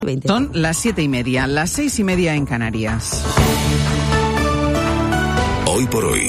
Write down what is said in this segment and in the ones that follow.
20. Son las 7:30, las 6:30 en Canarias. Hoy por hoy,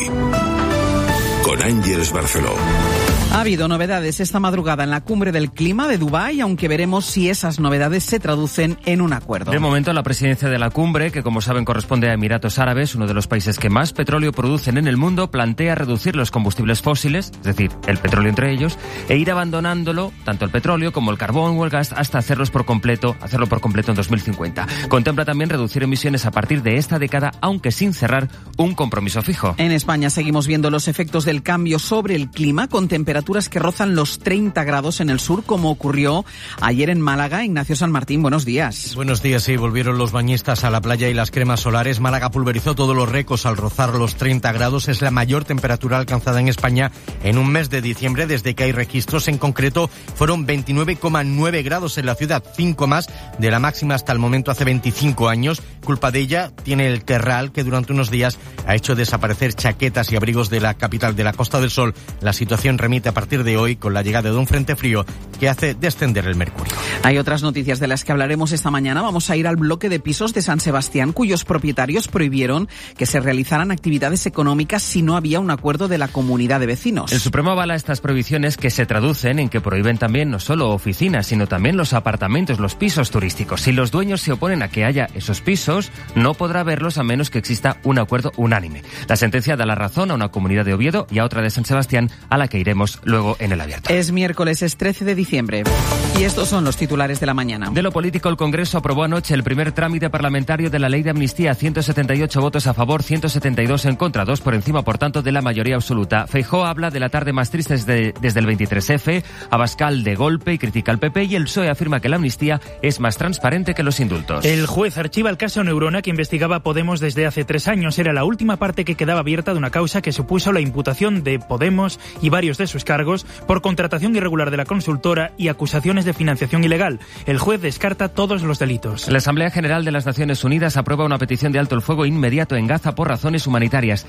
con Ángeles Barceló. Ha habido novedades esta madrugada en la cumbre del clima de Dubái, aunque veremos si esas novedades se traducen en un acuerdo. De momento, la presidencia de la cumbre, que como saben corresponde a Emiratos Árabes, uno de los países que más petróleo producen en el mundo, plantea reducir los combustibles fósiles, es decir, el petróleo entre ellos, e ir abandonándolo, tanto el petróleo como el carbón o el gas, hasta hacerlo por completo en 2050. Contempla también reducir emisiones a partir de esta década, aunque sin cerrar un compromiso fijo. En España seguimos viendo los efectos del cambio sobre el clima, con temperaturas que rozan los 30 grados en el sur, como ocurrió ayer en Málaga. Ignacio San Martín, buenos días. Buenos días, sí, volvieron los bañistas a la playa y las cremas solares. Málaga pulverizó todos los récords al rozar los 30 grados. Es la mayor temperatura alcanzada en España en un mes de diciembre desde que hay registros. En concreto, fueron 29,9 grados en la ciudad, 5 más de la máxima hasta el momento hace 25 años. Culpa de ella tiene el terral, que durante unos días ha hecho desaparecer chaquetas y abrigos de la capital de la Costa del Sol. La situación remite a partir de hoy con la llegada de un frente frío que hace descender el mercurio. Hay otras noticias de las que hablaremos esta mañana. Vamos a ir al bloque de pisos de San Sebastián, cuyos propietarios prohibieron que se realizaran actividades económicas si no había un acuerdo de la comunidad de vecinos. El Supremo avala estas prohibiciones, que se traducen en que prohíben también no solo oficinas, sino también los apartamentos, los pisos turísticos. Si los dueños se oponen a que haya esos pisos, no podrá haberlos a menos que exista un acuerdo unánime. La sentencia da la razón a una comunidad de Oviedo y a otra de San Sebastián, a la que iremos luego en el abierto. Es miércoles, es 13 de diciembre. Y estos son los titulares de la mañana. De lo político, el Congreso aprobó anoche el primer trámite parlamentario de la ley de amnistía. 178 votos a favor, 172 en contra, 2 por encima, por tanto, de la mayoría absoluta. Feijóo habla de la tarde más triste desde el 23F, Abascal de golpe y critica al PP, y el PSOE afirma que la amnistía es más transparente que los indultos. El juez archiva el caso Neurona, que investigaba a Podemos desde hace 3 años. Era la última parte que quedaba abierta de una causa que supuso la imputación de Podemos y varios de sus cargos por contratación irregular de la consultora y acusaciones de financiación ilegal. El juez descarta todos los delitos. La Asamblea General de las Naciones Unidas aprueba una petición de alto el fuego inmediato en Gaza por razones humanitarias.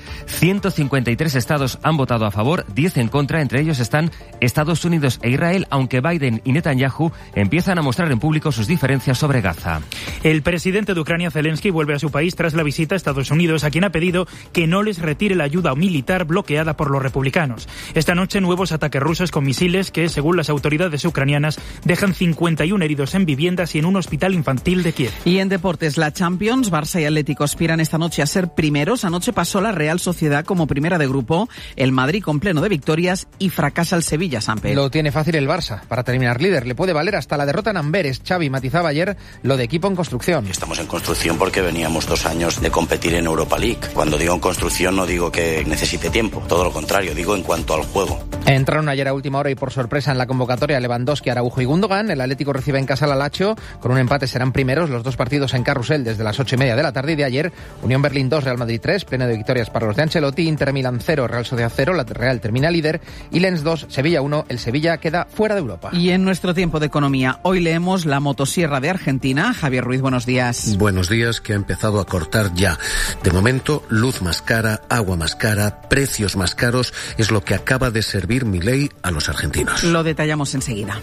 153 estados han votado a favor, 10 en contra. Entre ellos están Estados Unidos e Israel, aunque Biden y Netanyahu empiezan a mostrar en público sus diferencias sobre Gaza. El presidente de Ucrania, Zelensky, vuelve a su país tras la visita a Estados Unidos, a quien ha pedido que no les retire la ayuda militar bloqueada por los republicanos. Esta noche, nuevos ataques rusos con misiles que, según las autoridades ucranianas, dejan 51 heridos en viviendas y en un hospital infantil de Kiev. Y en deportes, la Champions, Barça y Atlético aspiran esta noche a ser primeros. Anoche pasó la Real Sociedad como primera de grupo, el Madrid con pleno de victorias y fracasa el Sevilla, Samper. Lo tiene fácil el Barça para terminar líder. Le puede valer hasta la derrota en Amberes. Xavi matizaba ayer lo de equipo en construcción. Estamos en construcción porque veníamos 2 años de competir en Europa League. Cuando digo en construcción no digo que necesite tiempo, todo lo contrario, digo en cuanto al juego. Entraron ayer a última hora y por sorpresa en la convocatoria Lewandowski, Araujo y Gundogan. El Atlético recibe en casa al Lazio. Con un empate serán primeros los 2 partidos en carrusel desde las 8:30 de la tarde. Y de ayer, Unión Berlín 2, Real Madrid 3, pleno de victorias para los de Ancelotti. Inter Milán 0, Real Sociedad 0, la Real termina líder. Y Lens 2, Sevilla 1, el Sevilla queda fuera de Europa. Y en nuestro tiempo de economía, hoy leemos la motosierra de Argentina. Javier Ruiz, buenos días. Buenos días, que ha empezado a cortar ya. De momento, luz más cara, agua más cara, precios más caros, es lo que acaba de servir Milei a los argentinos. Lo detallamos enseguida.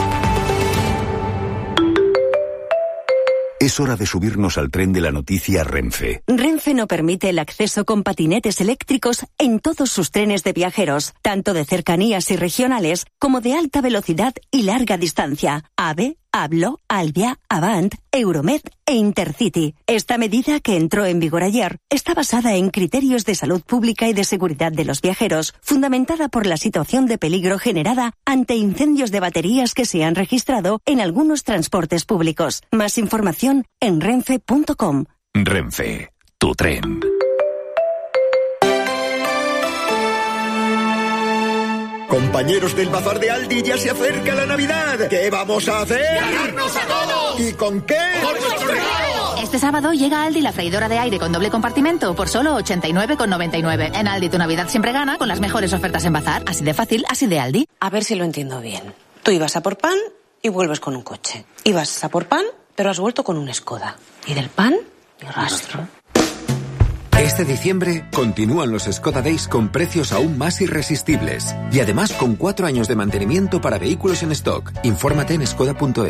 Es hora de subirnos al tren de la noticia Renfe. Renfe no permite el acceso con patinetes eléctricos en todos sus trenes de viajeros, tanto de cercanías y regionales como de alta velocidad y larga distancia. AVE, Hablo, Albia, Avant, Euromed e Intercity. Esta medida, que entró en vigor ayer, está basada en criterios de salud pública y de seguridad de los viajeros, fundamentada por la situación de peligro generada ante incendios de baterías que se han registrado en algunos transportes públicos. Más información en renfe.com. Renfe, tu tren. Compañeros del bazar de Aldi, ya se acerca la Navidad. ¿Qué vamos a hacer? ¡Ganarnos a todos! ¿Y con qué? ¡Con nuestros regalos! Este sábado llega a Aldi la freidora de aire con doble compartimento por solo 89,99. En Aldi tu Navidad siempre gana con las mejores ofertas en bazar. Así de fácil, así de Aldi. A ver si lo entiendo bien. Tú ibas a por pan y vuelves con un coche. Ibas a por pan, pero has vuelto con un Skoda. Y del pan, ni rastro. Este diciembre continúan los Skoda Days con precios aún más irresistibles. Y además con 4 años de mantenimiento para vehículos en stock. Infórmate en skoda.es.